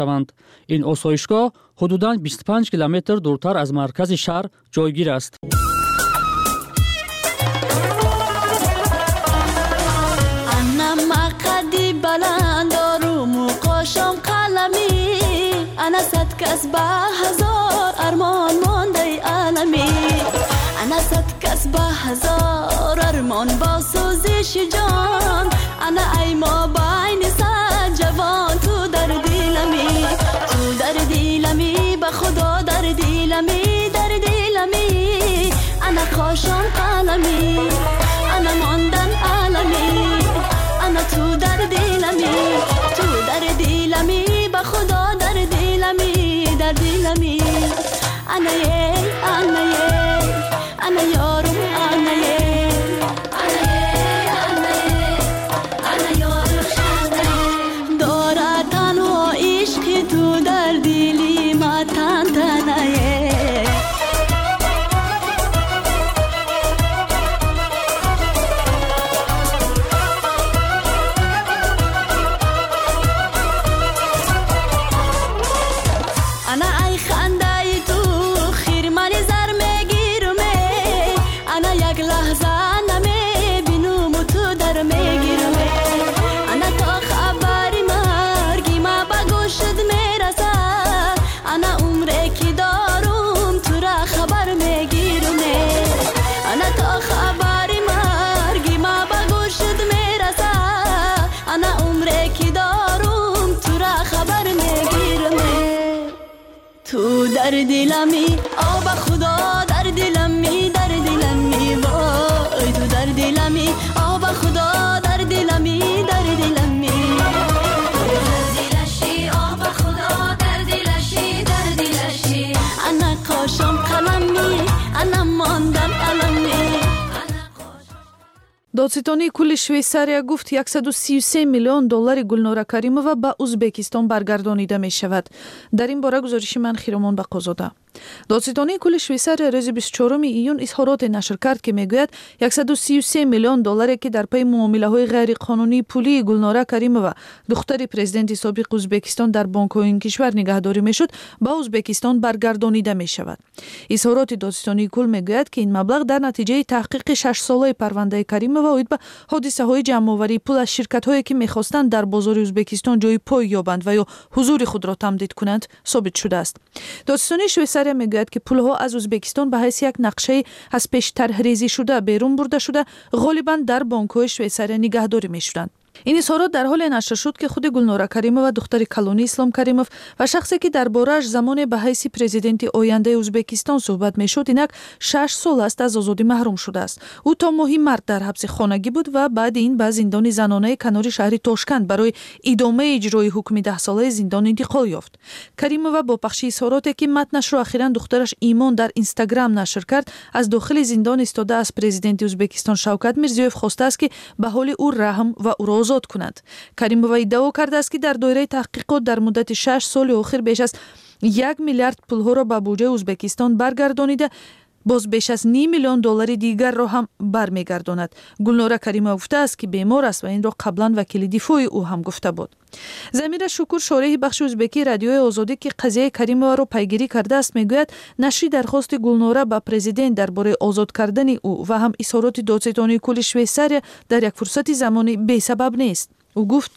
شوند. این آسایشگاه حدوداً 25 کیلومتر دورتر از مرکز شهر جایگیر است. أنا صد كسب هزار أرمان ماندي عالمي أنا صد كسب هزار أرمان باسوزش جان أنا أي ما بين صد جوان تو در دلمی بخدا در دلمی أنا خوشم قلمي أنا ماندن عالمي أنا تو در دلمی بخدا در دلمی أنا يارم أنا يارم دارا تنها عشقی تو در دلی ما تنتنه تو در دلمی آب خدا در دلمی وای تو در دلمی آب خدا در دلمی دلشی آب خدا در دلشی انا کاشم قلمی انا ماندم علمی. دادستانی کل شویساریا گفت 133 میلیون دلار گلنورا کریمова به ازبکستان برگردانیده می شود. در این باره گزارش من خیرمان بقازاده. دادستانی کل شویساریا روز 24 ایون اظهارات نشر کرد که میگوید 133 میلیون دلاری که در پی معامله‌های غیر قانونی پولی گلنورا کریمova دختر پرزیدنت سابق ازبکستان در بانک‌های این کشور نگهداری میشد به ازبکستان برگردانیده می شود. اظهارات دادستانی کل میگوید که این مبلغ در نتیجه تحقیق 6 ساله پرونده کریمova اوید به حادثه‌های جمع‌آوری پول از شرکت‌هایی که می‌خواستند در بازار ازبکستان جای پای یابند و یا حضور خود را تمدید کنند ثابت شده است. دادستانی شویساریا میگوید که پول‌ها از ازبکستان به حیث یک نقشه از پیش طرح‌ریزی شده بیرون برده شده غالباً در بانک‌های شویساریا نگهداری می‌شدند. این اظهارات در حال نشر شد که خود گلنورا کریمova دختر کلونی اسلام کریمov و شخصی که درباره‌اش زمان به حیث پرزیدنت آینده ازبکستان صحبت می‌شد اینک 6 سال است از آزادی محروم شده است. او تا ماهی مرد در حبس خانگی بود و بعد این به زندان زنانه کنار شهر تاشکند برای ادامه اجرای حکم 10 ساله زندان انتقال یافت. کریمova با پخش اظهاراتی که متنش را اخیراً دخترش ایمان در اینستاگرام نشر کرد از داخل زندان استاده از پرزیدنت ازبکستان شوکت میرزیوف خواسته است که به حال او رحم و او آزاد کند. کریمova ادعا کرده است که در دایره تحقیقات در مدت 6 سال اخیر بیش از 1 میلیارد پول‌ها را به بودجه ازبکستان برگردانیده باز بیش از 9 میلیون دلار دیگر را هم برمیگرداند. گلنورا کریمova گفته است که بیمار است و این را قبلا وکیل دفاع او هم گفته بود. زمیر شکور شارح بخش ازبکی رادیوی آزادی که قضیه کریمova را پیگیری کرده است میگوید نشر درخواست گلنورا به پرزیدنت درباره آزاد کردن او و هم اظهارات دادستانی کل شویساریا در یک فرصت زمانی بی سبب نیست. او گفت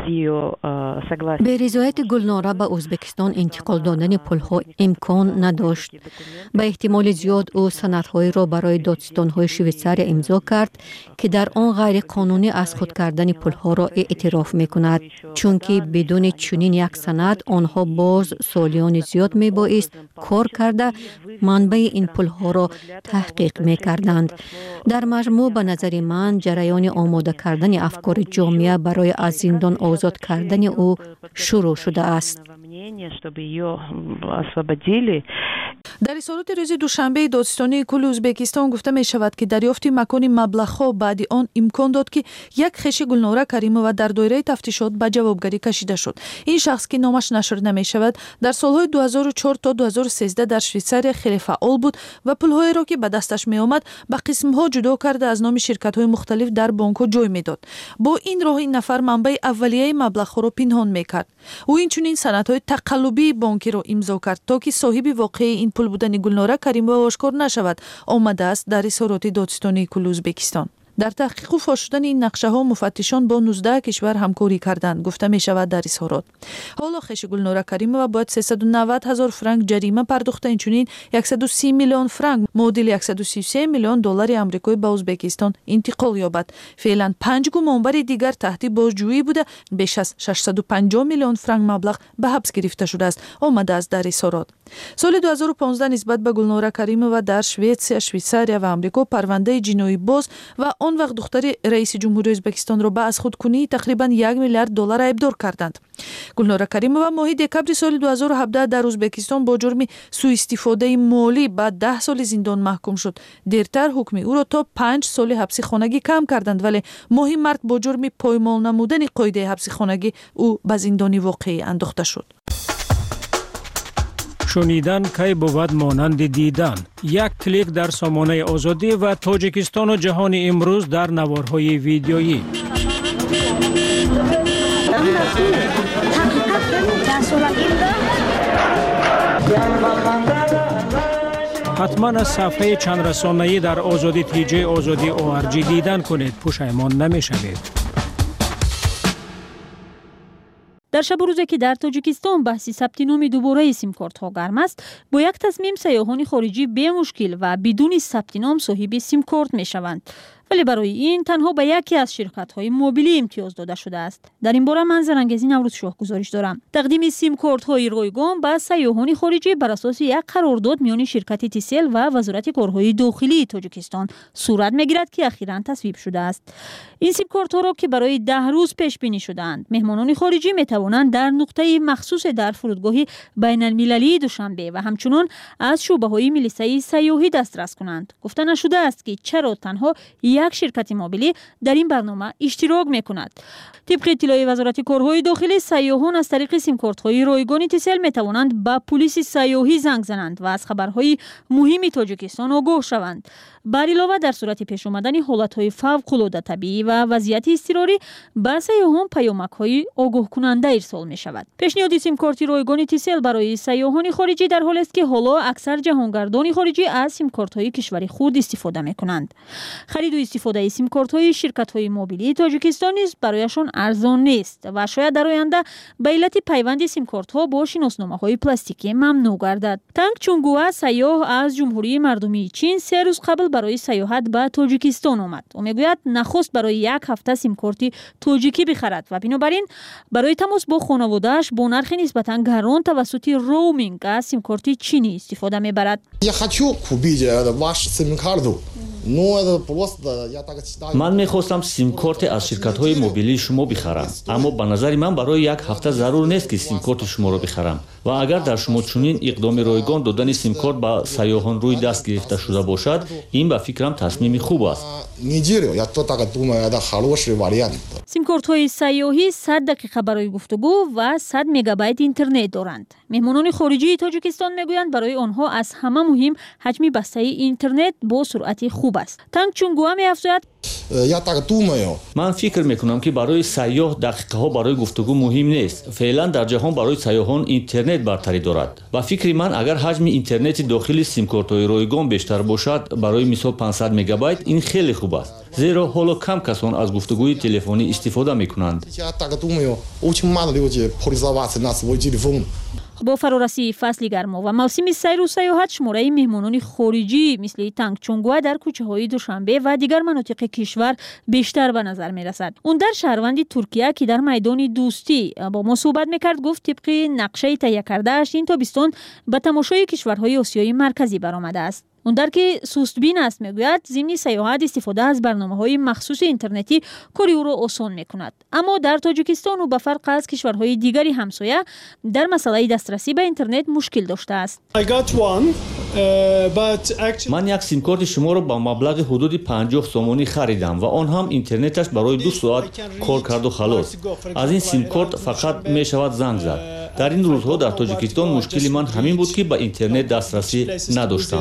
به رضایت گلنورا به ازبکستان انتقال دادن پول‌ها امکان نداشت. به احتمال زیاد او سندهای را برای دادستان‌های شویساریا امضا کرد که در آن غیر قانونی از خود کردن پول‌ها را اعتراف می‌کند، چون که بدون چنین یک سند آنها باز سالیان زیاد میبایست کار کرده منبع این پول‌ها را تحقیق می‌کردند. در مجموع به نظر من جریان آماده کردن افکار جامعه برای از زندان آزاد کردن او شروع شده است. در اظهارات روز دوشنبه دادستانی کل ازبکستان گفته می شود که دریافت مکان مبلغ‌ها بعد آن امکان داد که یک خش گلنوره کریمووا در دایره تفتیشات به جوابگری کشیده شد. این شخص که نامش نشر نمی شود در سالهای 2004 تا 2013 در شویڅاریا خیلی فعال بود و پول‌هایی را که به دستش می آمد به قسم‌ها جدا کرده از نام شرکت‌های مختلف در بانک‌ها جای می‌داد. با این راه این نفر منبع اولیه مبلغ‌ها را پنهان می‌کرد. او اینچنین سندهای تقلبی بانکی را امضا کرد تا که صاحب واقعی این پول بودن گلنوره کریمووا آشکار نشود. آمده است در اظهارات دادستانی کل ازبکستان. در تحقیق و فاش شدن این نقشه ها مفتشان با 19 کشور همکاری کردند گفته می شود در اظهارات. حالا خش گلنوره کریمووا باید 390,000 فرانک جریمه پرداخته، اینچنین 130 میلیون فرانک معادل 133 میلیون دلار آمریکایی به ازبکستان انتقال یابد. فعلا 5 گمانبر دیگر تحت بازجویی بوده. بیش از 650 میلیون فرانک مبلغ به حبس گرفته شده است. آمده است در اظهارات. سال 2015 نسبت به گلنوره کریمووا در شویڅاریا و آمریکا پرونده جنایی باز و آن وقت دختر رئیس جمهوری ازبکستان را به از خودکنی تقریبا 1 میلیارد دلار ایبدار کردند. گلنوره کریمووا ماه دکبر سال 2017 در ازبکستان با جرم سوء استفاده مالی بعد 10 سال زندان محکوم شد. دیرتر حکم او را تا 5 سال حبس خانگی کم کردند، ولی ماه مارس با جرم پایمال نمودن قاعده حبس خانگی او به زندان واقعی انداخته شد. شنیدن کی بود مانند دیدن. یک کلیک در سامانه آزادی و تاجیکستان و جهان امروز در نوارهای ویدیویی. حتما از صفحه چند رسانه‌ای در آزادی تیجی آزادی ORG دیدن کنید، پشیمان نمی‌شوید. در شب و روزی که در تاجیکستان بحث ثبت نام دوباره سیم کارت‌ها گرم است، با یک تصمیم سیاحان خارجی به مشکل و بدون ثبت نام صاحب سیم کارت می‌شوند. ولی برای این تنها به یکی از شرکت‌های موبیلی امتیاز داده شده است. در این باره من زرنگزی نوروز شاه گزارش دارم. تقدیم سیم کارت‌های رایگان به سیاحان خارجی بر اساس یک قرارداد میان شرکت تیسل و وزارت کارهای داخلی تاجیکستان صورت می‌گیرد که اخیراً تصویب شده است. این سیم کارت‌ها را که برای 10 روز پیش بینی شده‌اند، مهمانان خارجی می‌توانند در نقطه مخصوص در فرودگاه بین‌المللی دوشنبه و همچنین از شعبه‌های ملیسه سیاحی دسترس کنند. گفته نشده است که چرا تنها یک شرکت موبیلی در این برنامه اشتراک می‌کند. طبق اطلاع وزارت کارهای داخلی، سیاحان از طریق سیم کارت‌های رایگان تیسل می‌توانند به پلیس سیاحی زنگ زنند و از خبرهای مهم تاجیکستان آگاه شوند. بر علاوه در صورت پیش آمدن حالت‌های فوق‌العاده طبیعی و وضعیت اضطراری به سیاحان پیامک‌های آگاه کننده ارسال می‌شود. پیشنهاد سیم کارت رایگان تیسل برای سیاحان خارجی در حالی است که حالا اکثر جهانگردان خارجی از سیم کارت‌های کشوری خود استفاده می‌کنند. خرید و استفاده سیم کارت‌های شرکت‌های موبیلی تاجیکستان نیز برایشان ارزان نیست و شاید در آینده به علت پیوند سیم کارت‌ها با شناسنامه‌های پلاستیکی ممنوع گردد. تانگ چونگوا سیاح از جمهوری مردمی چین 3 روز قبل برای سیاحت به تاجیکستان آمد. او میگوید نخست برای 1 هفته سیم کارت تاجیکی بخرد و بنابراین برای تماس با خانواده‌اش با نرخ نسبتاً گران توسط رومینگ از سیم کارت چینی استفاده می‌برد. من می‌خواستم سیم کارت از شرکت‌های موبیلی شما بخرم، اما به نظر من برای 1 هفته ضرور نیست که سیم کارت شما را بخرم و اگر در شما چنین اقدام رایگان دادن سیم کارت به سیاحان روی دست گرفته شده باشد، این به فکرم تصمیم خوب است. سیم کارت‌های سیاحی 100 دقیقه برای گفتگو و 100 مگابایت اینترنت دارند. مهمانان خارجی تاجیکستان میگویند برای آنها از همه مهم حجم بسته اینترنت با سرعت خوب است. تانگ چونگوا می‌افزاید من فکر میکنم که برای سیاح دقیقه ها برای گفتگو مهم نیست. فعلا در جهان برای سیاحان اینترنت برتری دارد. و فکر من اگر حجم اینترنت داخلی سیم کارت های رایگان بیشتر باشد، برای مثال 500 مگابایت، این خیلی خوب است. زیرا حالا کم کسان از گفتگوی تلفنی استفاده میکنند. با فرارسی فصل گرما و موسم سیر و سیاحت، شماره مهمانان خارجی مثل تانگ چونگوا در کوچه‌های دوشنبه و دیگر مناطق کشور بیشتر به نظر می‌رسد. اون در شهروند ترکیه که در میدان دوستی با ما صحبت می‌کرد گفت طبق نقشه تهیه کرده‌اش این تابستان به تماشای کشورهای آسیای مرکزی برآمده است. اون در که سستبین است میگوید ضمن سیاحت استفاده از برنامه‌های مخصوص اینترنتی کاری او را آسان می‌کند. اما در تاجیکستان و به فرق از کشورهای دیگری همسایه در مسئله دسترسی به اینترنت مشکل داشته است. من یک سیم کارت شما را با مبلغ حدود 50 سومانی خریدم و آن هم اینترنتش برای 2 ساعت کار کرد و خلاص. از این سیم کارت فقط می شود زنگ زد. در این روزها در تاجیکستان مشکلی من همین بود که به اینترنت دسترسی نداشتم.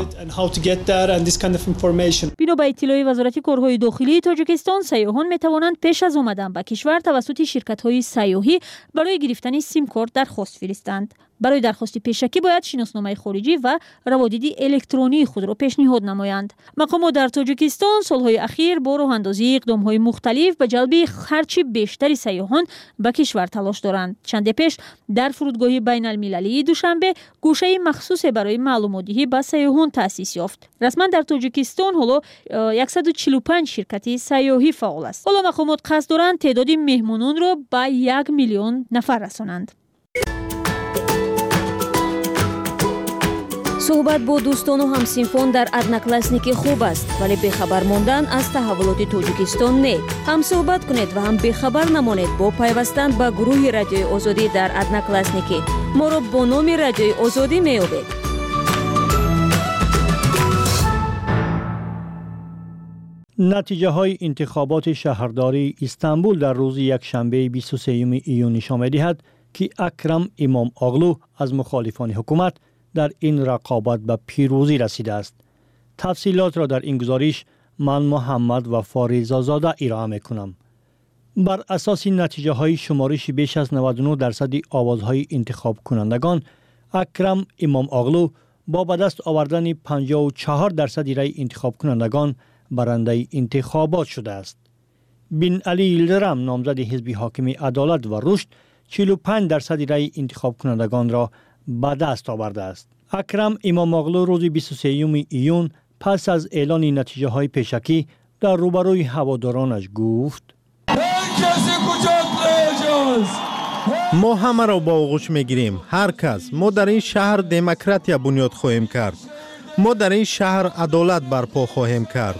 بنا به اطلاع وزارت کارهای داخلی تاجیکستان، سیاحان می توانند پیش از آمدن به کشور توسط شرکت‌های سیاحی برای گرفتن سیم کارت درخواست فرستند. برای درخواست پیشکی باید شناسنامه خارجی و روابط الکترونی خود را پیشنهاد نمایند. مقامات در تاجیکستان سالهای اخیر با راه اندازی اقدام‌های مختلف به جلب هرچی بیشتر سیاحان به کشور تلاش دارند. چند پیش در فرودگاه بین‌المللی دوشنبه گوشه مخصوص برای معلومات‌دهی به سیاحان تأسیس یافت. رسما در تاجیکستان حالا 145 شرکت سیاحی فعال است. حالا مقامات قصد دارند تعداد مهمانان را به 1 میلیون نفر رسانند. صحبت با دوستان و همسنفان در ادناکلاسنیک خوب است، ولی بخبر ماندن از تحولات تاجیکستان نه. هم صحبت کنید و هم بخبر نمانید با پیوستن به گروه رادیوی آزادی در ادناکلاسنیک. ما را با نام رادیوی آزادی می‌یابید. نتیجه های انتخابات شهرداری استانبول در روز یکشنبه 23 ایون نشان می‌دهد که اکرم امام اغلو از مخالفان حکومت در این رقابت به پیروزی رسیده است. تفصیلات را در این گزارش من محمد و فاریزازاده ارائه می‌کنم. بر اساس نتیجه های شمارش بیش از 99% آوازهای انتخاب کنندگان، اکرم امام اغلو با به دست آوردن 54% رای انتخاب کنندگان برنده انتخابات شده است. بن علی یلدرم نامزد حزب حاکم عدالت و رشد 45% رای انتخاب کنندگان را به دست آورده است. اکرم امام اغلو روز 23 ایون پس از اعلان نتیجه های پیشکی در روبروی هوادارانش گفت: ما همه را با آغوش میگیریم. هر کس. ما در این شهر دموکراسی بنیاد خواهیم کرد. ما در این شهر عدالت برپا خواهیم کرد.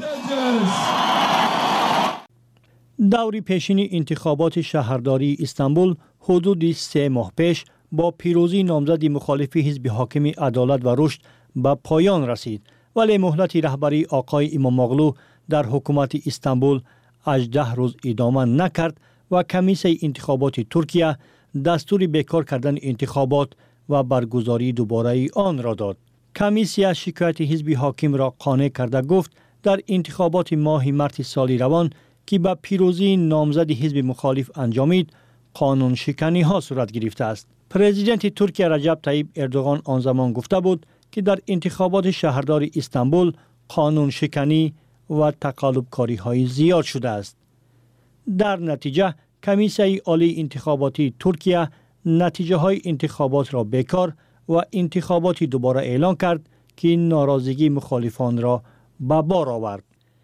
دور پیشین انتخابات شهرداری استانبول حدود 3 ماه پیش با پیروزی نامزد مخالف حزب حاکم عدالت و رشد به پایان رسید، ولی مهلت رهبری آقای امام اغلو در حکومت استانبول 18 روز ادامه نکرد و کمیسیون انتخابات ترکیه دستور بیکار کردن انتخابات و برگزاری دوباره آن را داد. کمیسیون شکایت حزب حاکم را قانع کرده گفت در انتخابات ماه مارس سال روان که به پیروزی نامزد حزب مخالف انجامید، قانون شکنی ها صورت گرفته است. پرزیدنت ترکیه رجب طیب اردوغان آن زمان گفته بود که در انتخابات شهرداری استانبول قانون شکنی و تقلب کاری های زیاد شده است. در نتیجه کمیسیون عالی انتخاباتی ترکیه نتیجه های انتخابات را بیکار و انتخاباتی دوباره اعلان کرد که ناراضگی مخالفان را به بار آورد.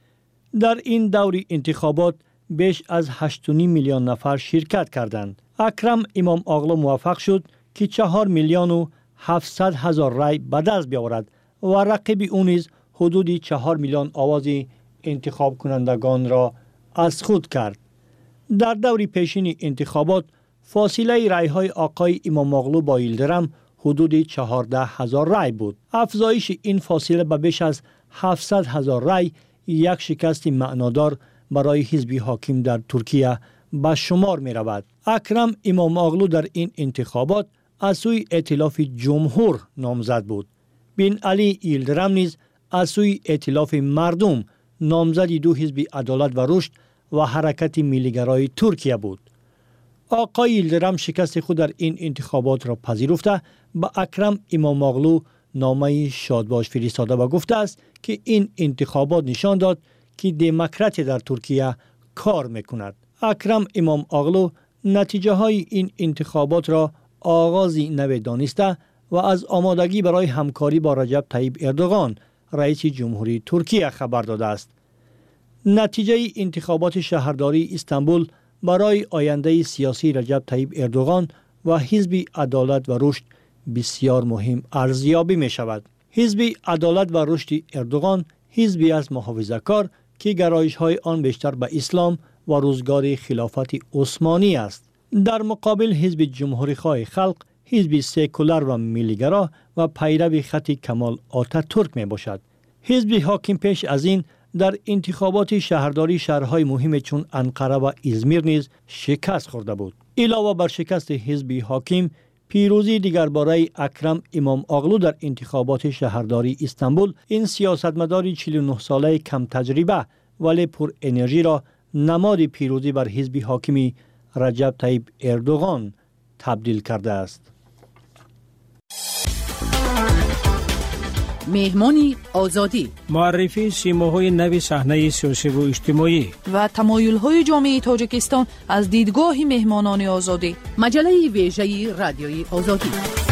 در این دور انتخابات بیش از 8.5 میلیون نفر شرکت کردند. اکرم امام اغلو موفق شد که 4 میلیون و 700 هزار رای به دست بیاورد و رقیب او نیز حدود 4 میلیون آواز انتخاب کنندگان را از خود کرد. در دور پیشین انتخابات فاصله رای های آقای امام اغلو با یلدرم حدود 14 هزار رای بود. افزایش این فاصله به بیش از 700 هزار رای یک شکست معنادار برای حزب حاکم در ترکیه به شمار می رود. اکرم امام اغلو در این انتخابات از سوی ائتلاف جمهور نامزد بود. بن علی یلدرم نیز از سوی ائتلاف مردم نامزد دو حزب عدالت و رشد و حرکت ملیگرای ترکیه بود. آقای یلدرم شکست خود در این انتخابات را پذیرفته به اکرم امام اغلو نامه شادباش فرستاده و گفته است که این انتخابات نشان داد که دموکراسی در ترکیه کار میکند. اکرم امام اغلو نتیجه های این انتخابات را آغازی نو دانسته و از آمادگی برای همکاری با رجب طیب اردوغان رئیس جمهوری ترکیه خبر داده است. نتیجه انتخابات شهرداری استانبول برای آینده سیاسی رجب طیب اردوغان و حزب عدالت و رشد بسیار مهم ارزیابی می شود. حزب عدالت و رشد اردوغان حزبی از محافظه‌کار که گرایش های آن بیشتر به اسلام و روزگار خلافت عثمانی است. در مقابل حزب جمهوری خواه خلق حزب سکولار و ملیگرا و پیرو خط کمال آتاتورک می باشد. حزب حاکم پیش از این در انتخابات شهرداری شهرهای مهم چون انقره و ازمیر نیز شکست خورده بود. علاوه بر شکست حزب حاکم، پیروزی دیگر برای اکرم امام اغلو در انتخابات شهرداری استانبول، این سیاستمدار 49 ساله کم تجربه ولی پر انرژی را نماد پیروزی بر حزب حاکمی رجب طیب اردوغان تبدیل کرده است. مهمانی آزادی، معرفی سیماهای نوی صحنه سیاسی و اجتماعی و تمایل‌های جامعه تاجیکستان از دیدگاه مهمانان آزادی. مجله ویژه رادیوی آزادی.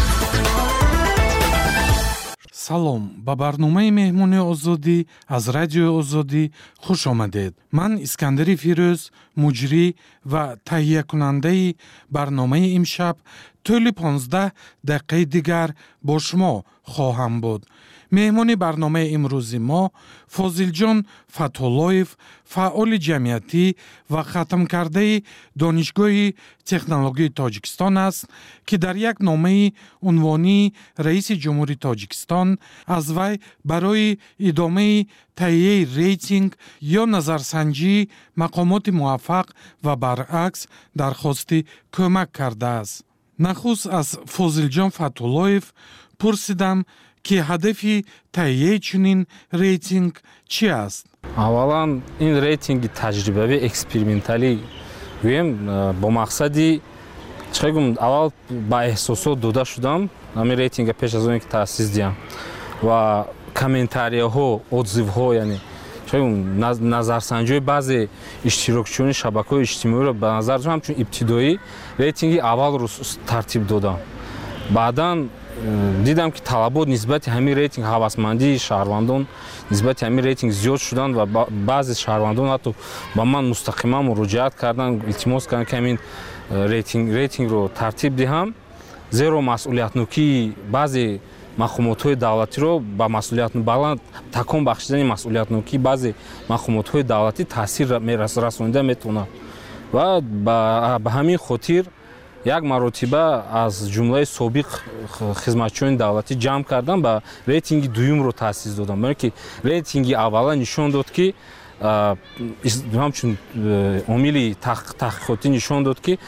салом ба барномаи меҳмони озодӣ аз радиои озодӣ хуш омадед. ман искандари фирӯз, муҷрӣ ва таҳиякунандаи барномаи имшаб тӯли 15 дақиқаи дигар бо шумо хоҳам буд. меҳмони барномаи имрӯзи мо Фозилҷон Фатҳуллоев, фаъоли ҷамъиятӣ ва хатмкардаи донишгоҳи технологияи Тоҷикистон аст, ки дар як номаи унвонии раиси ҷумҳури Тоҷикистон аз вай барои идомаи таҳияи рейтинг ё назарсанҷии мақомоти муваффақ ва баръакс дархости кӯмак кардааст. нахуст аз Фозилҷон Фатҳуллоев пурсидам ки ҳадафи таҳияи чунин рейтинг чӣ аст? аввалан ин рейтинги таҷрибавӣ эксперименталӣ гӯем бо мақсади чиқай гум аввал ба эҳсосот дода шудам ҳамин рейтинга пеш аз оне ки таъсис диҳам ва комментарияҳо отзивҳо яъне чиқай гум назарсанҷиҳои баъзе иштирокчиёни шабакаҳои иҷтимоиро ба назар дошам ҳамчун ибтидоӣ рейтинги аввалро тартиб додам. баъдан дидам ки талабот нисбати ҳамин рейтинг ҳавасмандии шаҳрвандон нисбати ҳамин рейтинг зиёд шуданд ва баъзе шаҳрвандон ҳатто ба ман мустақиман муроҷиат карданд, илтимос карданд ки ҳамин рейтингро тартиб диҳам, зеро масъулиятнокии баъзе мақомотҳои давлатиро ба масъулиятбаланд такон бахшидани масъулиятнокии баъзе мақомотҳои давлатӣ таъсир расонида метавонад ва ба ҳамин хотир як маротиба аз ҷумлаи собиқ хизматчиёни давлатӣ ҷамъ кардам ба рейтинги дуюмро таъсис додам. барои ки рейтинги аввала нишон дод ки ҳамчун омили таҳқиқотӣ нишон дод ки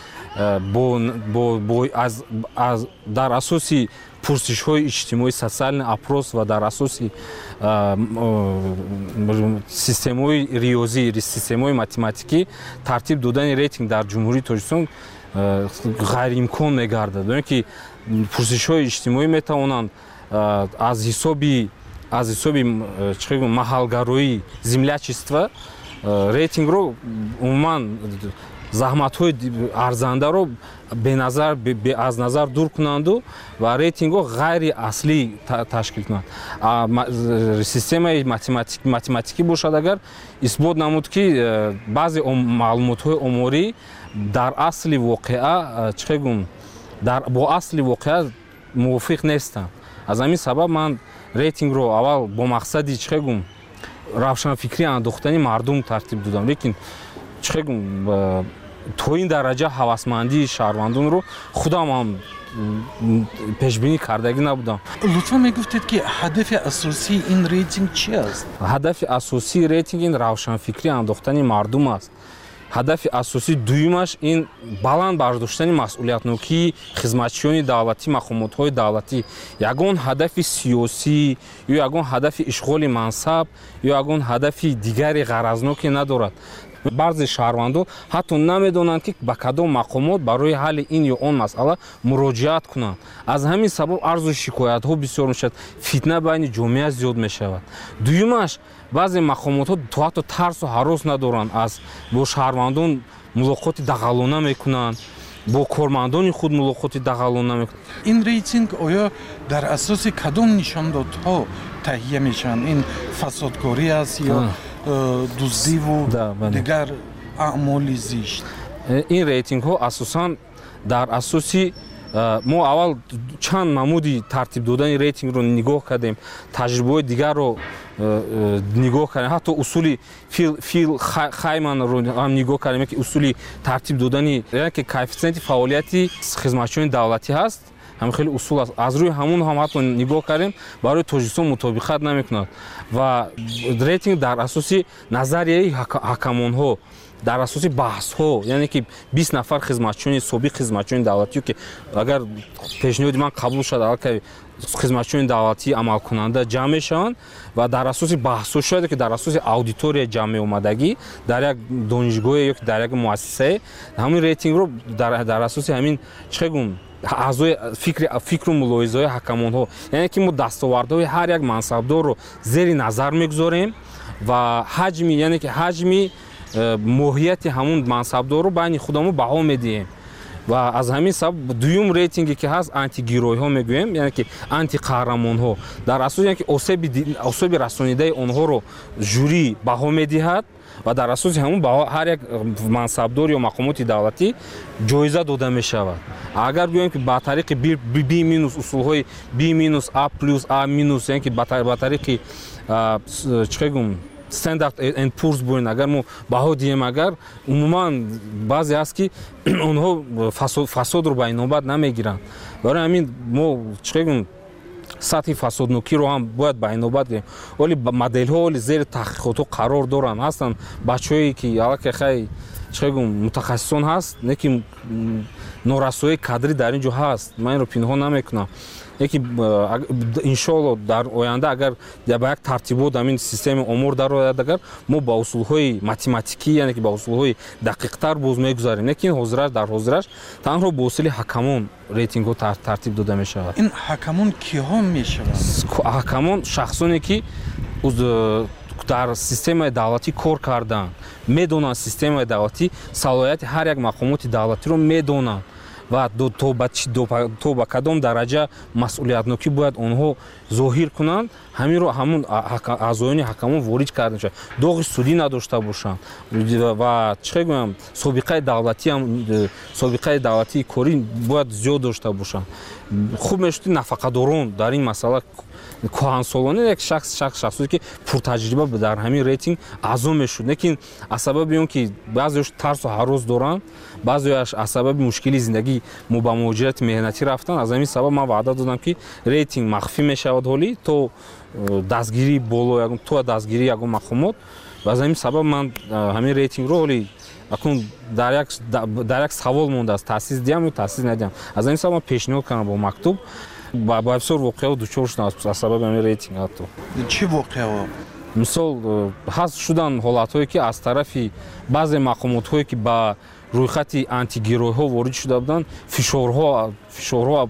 дар асоси пурсишҳои иҷтимоӣ, социалный опрос ва дар асоси системаҳои риёзӣ, системаҳои математикӣ тартиб додани рейтинг дар ҷумҳурии Тоҷикистон ғайриимкон мегардад. барои ки пурсишҳои иҷтимоӣ метавонанд аз ҳисоби маҳалгароӣ, землячества рейтингро умуман заҳматҳои арзандаро аз назар дур кунанду ва рейтингҳо ғайри аслӣ ташкил кунанд. системаи математикӣ бошад, агар исбот намуд ки баъзе маълумотҳои оморӣ дар асли воқеа чиқай гум бо асли воқеа мувофиқ нестанд. аз ҳамин сабаб ман рейтингро аввал бо мақсади чиқай гум равшанфикрӣ андохтани мардум тартиб додам, лекин чиқай гум то ин дараҷа ҳавасмандии шаҳрвандонро худам ҳам пешбинӣ кардаги набудам. лутфан мегуфтед ки ҳадафи асосии ин рейтинг чӣ аст? ҳадафи асосии рейтинг ин равшанфикрӣ андохтани мардум аст. ҳадафи асосии дуюмаш ин баланд бардоштани масъулиятнокии хизматчиёни давлатӣ, мақомотҳои давлатӣ. ягон ҳадафи сиёсӣ ё ягон ҳадафи ишғоли мансаб ё ягон ҳадафи дигари ғаразноке надорад. баъзе шаҳрвандон ҳатто намедонанд ки ба кадом мақомот барои ҳалли ин ё он масъала муроҷиат кунанд. аз ҳамин сабаб арзу шикоятҳо бисёр мешавад, фитна байни ҷомеа зиёд мешавад. дуюмаш баъзе мақомотҳо то ҳатто тарсу ҳарос надоранд, аз бо шаҳрвандон мулоқоти дағалона мекунанд, бо кормандони худ мулоқоти дағалона мекунанд. ин рейтинг оё дар асоси кадом нишондодҳо таҳия мешаванд? ин фасодкорӣ аст ё дуздиву дигар аъмоли зишт? ин рейтингҳо асосан дар асоси мо аввал чанд намуди тартиб додани рейтингро нигоҳ кардем, таҷрибаҳои дигарро нигоҳ кардем, ҳатто усули фил хайманро ҳам нигоҳ кардем ки усули тартиб додани яке коэффициенти фаъолияти хизматчиёни давлатӣ ҳаст ҳам хеле усул аст. Аз рӯи ҳамун ҳам ҳатто нигоҳ кардем барои Тоҷикистон мутобиқат намекунад ва рейтинг дар асоси назарияи ҳакамонҳо, дар асоси баҳсҳо, яъне ки 20 нафар хизматчони собиқ хизматчони давлатиё ки агар пешниҳоди ман қабул шуд аллакай хизматчони давлатӣ амалкунанда ҷамъ мешаванд ва дар асоси баҳсҳо шояд ки дар асоси аудитория ҷамъ меомадагӣ дар як донишгоҳе ё ки дар як муассисае ҳамин рейтингро дар асоси ҳамин чӣ гум аъзои фикру мулоҳизаҳои ҳакамонҳо, яъне ки мо дастовардҳои ҳар як мансабдорро зери назар мегузорем ва ҳаҷми, яъне ки ҳаҷми моҳияти ҳамун мансабдорро байни худамон баҳо медиҳем ва аз ҳамин сабаб дуюм рейтинге ки ҳаст антигирӯйҳо мегӯем, яъне ки антиқаҳрамонҳо дар асоси яъне ки особи расонидаи онҳоро жюри баҳо медиҳад ва дар асоси ҳамун ҳар як мансабдор ё мақомоти давлатӣ ҷоиза дода мешавад. Агар гӯем ки ба тариқи B- усулҳои B- A+, A-, яъне ки ба тариқи чӣ гум Standard and Poor's бӯрин агар мо баҳо диҳем, агар умуман баъзе ҳаст ки онҳо фасодро ба инобат намегиранд. Барои ҳамин мо чӣ гум сатҳи фасоднокиро ҳам бояд ба инобат гирем. Оли моделҳо оли зери таҳқиқотҳо қарор доранд. Ҳастанд бачаҳое ки аллакай хай чӣ гум мутахассисон ҳаст, не ки норасоии кадрӣ дар ин ҷо ҳаст. Ман инро пинҳон намекунам. Яки иншоалло дар оянда агар ба як тартибот ҳамин системаи омор дарояд, агар мо ба усулҳои математикӣ, яъне ки ба усулҳои дақиқтар боз мегузарем, лекин дар ҳозираш танҳо бо усули ҳакамон рейтингҳо тартиб дода мешавад. ин ҳакамон киҳо мешаванд? Ҳакамон шахсоне ки дар системаи давлатӣ кор кардаанд, медонанд системаи давлатӣ салоҳияти ҳар як мақомоти давлатиро медонанд ва то ба кадом дараҷа масъулиятнокӣ бояд онҳо зоҳир кунанд, ҳаминро ҳамун аъзоёни ҳакамон ворид карда мешавад. доғи судӣ надошта бошанд ва чӣ гӯям собиқаи давлатии корӣ бояд зиёд дошта бошанд. хуб мешуд нафақадорон дар ин масъала коҳансолона як шахсоне ки пуртаҷриба дар ҳамин рейтинг аъзо мешуд, лекин аз сабаби он ки баъзеҳош тарсу ҳарос доранд, баъзеҳояш аз сабаби мушкили зиндагӣ мо ба муҳоҷирати меҳнатӣ рафтанд, аз ҳамин сабаб ман ваъда додам ки рейтинг махфӣ мешавад ҳолӣ то дастгирии боло то дастгирии ягон мақомот. ва аз ҳамин сабаб ман ҳамин рейтингро ҳолӣ акун дар як савол мондааст, таъсис диҳам ё таъсис надиҳам. Аз ҳамин сабаб ман пешниҳод кардам бо мактуб ба бисёр воқеаҳо дучор шудам аз сабаби ҳамин рейтинг. ҳатто чӣ воқеаҳо? мисол ҳаст шуданд ҳолатҳое ки аз тарафи баъзе мақомотҳое ки ба рӯйхати антигирӯйҳо ворид шуда буданд, фишорҳо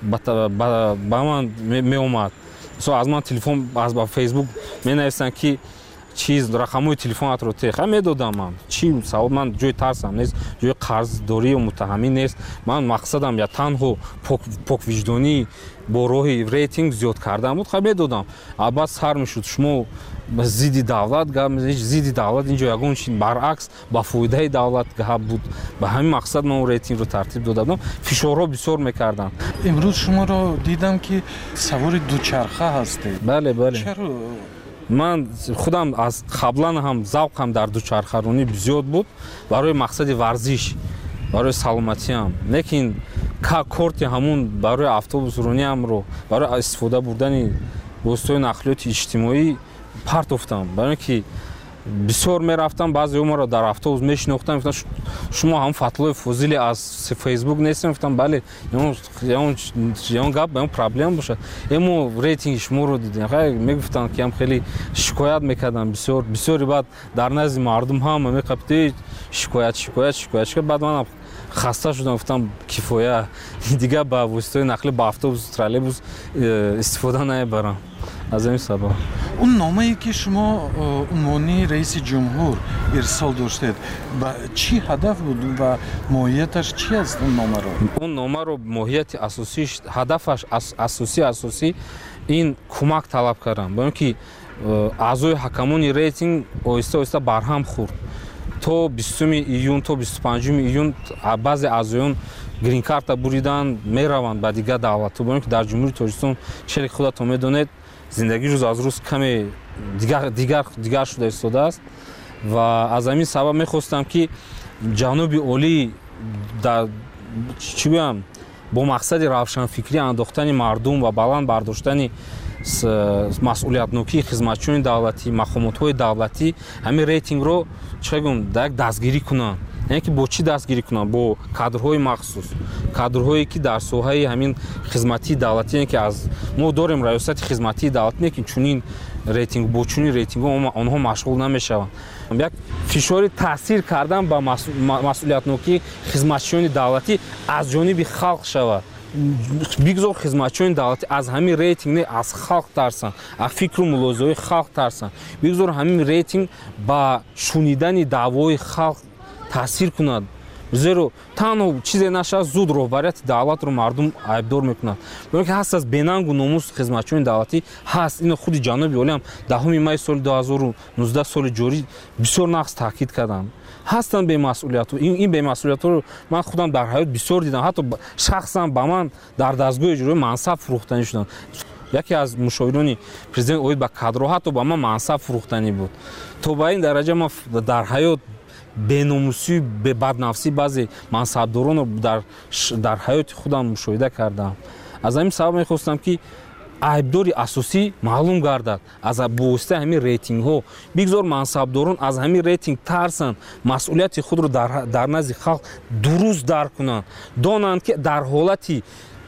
ба ман меомад. мисол аз ман телефон ба фейсбук менависанд ки чиз рақамҳои телефонатро тех медодам. Ман чӣ савол, ман ҷои тарсам нест, ҷои қарздорӣ ё муттаҳамӣ нест. Ман мақсадам я танҳо поквиҷдонӣ бо роҳи рейтинг зиёд кардан буд, медодам. Албат сар мешуд шумо зидди давлат гап мезанед, зидди давлат инҷо ягон чи баръакс ба фоидаи давлат гап буд. ба ҳамин мақсад ман рейтингро тартиб дода будам. фишорҳо бисёр мекарданд. имрӯз шуморо дидам ки савори дучарха ҳастед. бале чаро? ман худам аз қаблан ҳам завқам дар дучархаронӣ зиёд буд барои мақсади варзиш, барои саломатиам, лекин корти ҳамун барои автобусрониамро барои истифода бурдани воситаҳои нақлиёти иҷтимоӣ партофтам. барои ки бисёр мерафтам, баъзеҳо моро дар автобус мешинохтанд, гуфтанд шумо ҳам Фатлои Фозиле аз фейсбук нестем? гуфтам бале, ягон гап, ягон проблема бошад, мо рейтинги шуморо дидем. мегуфтанд ки ҳам хеле шикоят мекардам, бисёри баъд дар назди мардум ҳам меқабти шикоят. баъд манам хаста шудам, гуфтам кифоя, дигар ба воситаҳои нақлӣ ба автобус, троллейбус истифода намебарам. аз ҳамин сабаб он номае ки шумо унвони раиси ҷумҳур ирсол доштед, ба чӣ ҳадаф буд ва моҳияташ чӣ аст? он номаро моҳияти асосиш, ҳадафаш асосӣ ин кӯмак талаб кардам, бо ин ки аъзои ҳакамони рейтинг оҳиста барҳам хӯрд. то 20 июн то 25 июн баъзе аъзоён гринкарта буридан мераванд ба дигар давлатҳо, бо ин ки дар ҷумҳури Тоҷикистон чели худатон медонед зиндагӣ рӯз аз рӯз каме дигар шуда истодааст ва аз ҳамин сабаб мехостам ки ҷаноби олӣ чӣ гӯям бо мақсади равшанфикрӣ андохтани мардум ва баланд бардоштани масъулиятнокии хизматчиёни давлатӣ, мақомотҳои давлатӣ ҳамин рейтингро чӣ гум дастгирӣ кунанд. یعنی که با چی دستگیری کنن؟ با کادرهای مخصوص، کادرهایی که در ساحه همین خدمتی دولتی که از ما داریم ریاست خدمتی دولتی که چنین ریتینگ با چنین ریتینگ آنها مشغول نمیشوند. یک فشار تاثیر کردن با مسئولیت‌نوکی خدمتچیان دولتی از جانب خلق شود. بگذار خدمتچیان دولتی از همین ریتینگ از خلق ترسن، از فکر و ملاحظه‌های خلق ترسن. بگذار همین ریتینگ با شنیدن دعوای خلق تاثیر کند. زیرا تنها چیزی نشه زود رهبریت دولت رو مردم عیبدار میکنند. برای که هست از بیننگ و ناموس خدمتچیان دولتی هست. این خود جناب عالی هم 10 می سال 2019 سال جاری بسیار نقص تاکید کردند. هستن به مسئولیت. این به مسئولیت رو من خودم در حیات بسیار دیدم. حتی شخصا با من در دستگاه اجرایی منصب فروختنی شدن. یکی از مشاوران پرزیدنت اوید با کادرها حتی با من منصب فروختنی بود. تا به این درجه ما در حیات بیناموسی به بدنفسی بعضی منصبداران رو در حیات خودم مشاهده کردم. از همین سبب میخواستم که عیبداری اساسی معلوم گردد از بوسته همین ریتینگ ها. بگذار منصبداران از همین ریتینگ ترسن، مسئولیت خود رو در نزد خلق درست درک کنند، دانند که در حالتی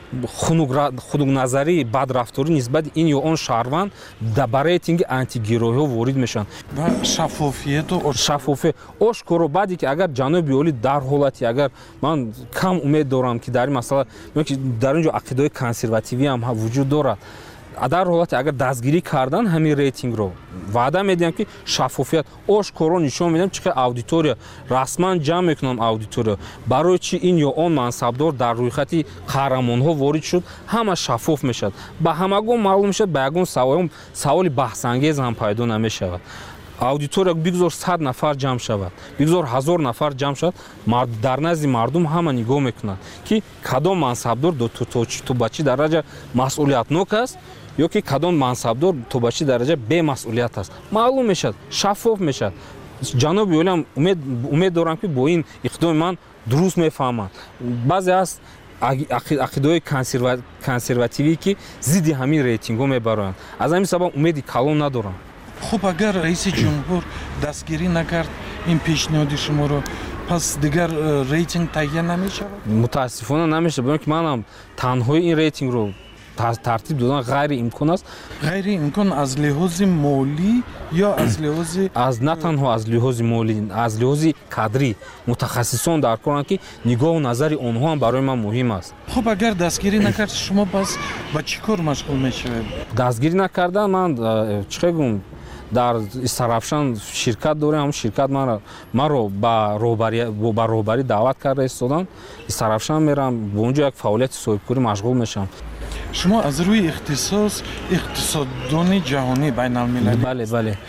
خودنظری بدرفتاری نسبت این یا آن شهروند در ریتینگ آنتی گروهی ها وارد میشن. و شفافیت و شفافیت آشکارا بعدی که اگر جناب عالی در حالتی اگر من کم امید دارم که در این مسئله در اینجا عقیده کنسرواتیوی هم وجود دارد، در حالتی اگر دستگیری کردن همین ریتینگ رو وعده میدیم که شفافیت آشکارا نشون میدم چقدر اودیتوریا رسما جمع میکنم اودیتوریا برای چی این یا آن منصبدار در روی خط قهرمان ها وارد شد همه شفاف میشد با همگون معلوم میشد با یگون سوال بحث انگیز هم پیدا نمیشود. اودیتوریا بگذار 100 نفر جمع شود، بگذار 1000 نفر جمع شد، در نزد مردم همه نگاه میکنند که کدام منصبدار تو به چه درجه مسئولیتناک است یا که کدام منصبدار تو به چه درجه بی مسئولیت است معلوم میشد، شفاف میشد. جناب عالی هم امید دارم که با این اقدام من درست میفهمند. بعضی از عقیده‌های کنسرواتیوی که ضد همین ریتینگ ها میبرند، از همین سبب امید کلان ندارم. خب اگر رئیس جمهور دستگیری نکرد این پیشنهاد شما رو پس دیگر ریتینگ تهیه نمیشه؟ متاسفانه نمیشه، برای که من هم تنهایی این ریتینگ رو ترتیب دادن غیر امکان است. غیر امکان از لحاظ مالی یا از لحاظ نه تنها از لحاظ مالی، از لحاظ کادری متخصصان در کارند که نگاه و نظر آنها هم برای من مهم است. خب اگر دستگیری نکرد شما پس با چی کار مشغول میشوید؟ دستگیری نکردن من چه گم در استرافشان شرکت دارم، همون شرکت من رو با روباری دعوت کرده استادم. استرافشان میرم به اونجا یک فعالیت صاحبکاری مشغول میشم. شما از روی اختصاص اقتصاددان جهانی بین المللی. بله.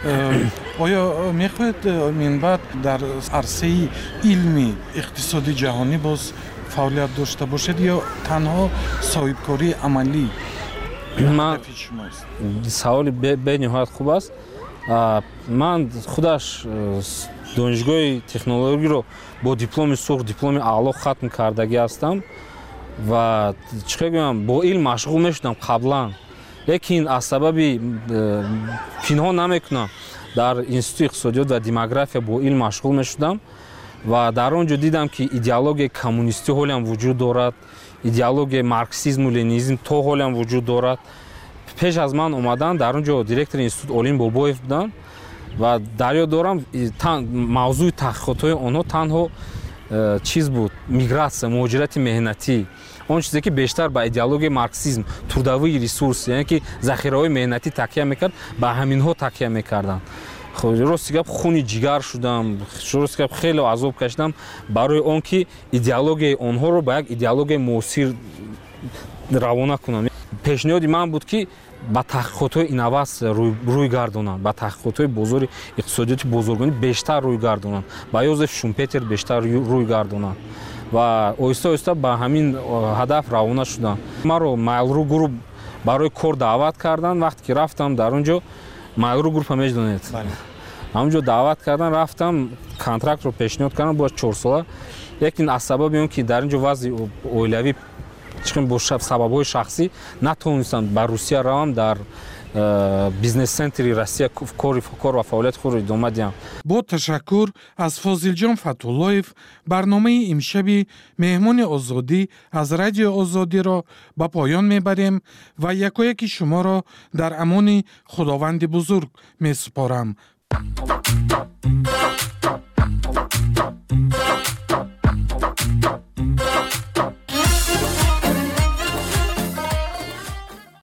آیا میخواید من بعد در عرصه علمی اقتصادی جهانی باز فعالیت داشته باشید یا تنها صاحبکاری عملی؟ من سوال به نهایت خوب است. من خودش دانشگاه تکنولوژی رو با دیپلم سرخ، دیپلم اعلی ختم کردگی هستم و چه بگم با علم مشغول میشدم قبلا، لیکن از سبب پنهان نمیکنم در انستیتوت اقتصادیات و دموگرافیا با علم مشغول میشدم و در آنجا دیدم که ایدئولوژی کمونیستی حالی هم وجود دارد، ایدئولوژی مارکسیسم و لنینیسم تا حالی هم وجود دارد. پیش از من اومدن در اونجا دیرکتور انستیتوت علیم بابایف بودن و در یاد دارم موضوع تحقیقات آنها تنها چیز بود، میگراسیون، مهاجرت مهنتی، اون چیزی که بیشتر با ایدئولوژی مارکسیسم، توردوی ریسورس، یعنی که ذخیره‌های مهنتی تکیه میکرد، با همینها تکیه میکردن. خب راست که خونی جگر شدم، راست که خیلی عذاب کشیدم برای اون که ایدئولوژی آنها رو با یک ایدئولوژی معاصر روانه کنم. پیشنهاد من بود که با تحقیقات اینوست روی گردونن، با تحقیقات بزرگ اقتصادیات بزرگانی بیشتر روی گردونن، با یوزف شومپتر بیشتر روی گردونن و آهسته با همین هدف روانه شدن. من رو مایلرو گروپ برای کار دعوت کردن. وقتی که رفتم در اونجا مایلرو گروپ میدونید، همونجا دعوت کردن، رفتم کنترکت رو پیشنهاد کردم با 4 ساله، لیکن از سبب اون که در اینجا وضع اولیوی чун бо сабабҳои шахсӣ натонистам ба Русия равам дар бизнес центри Россия кор ва фаъолияти худро идома диҳам. бо ташаккур аз Фозилҷон Фатуллоев барномаи имшаби меҳмони озодӣ аз радиои озодиро ба поён мебарем ва якояки шуморо дар амони худованди бузург месупорам.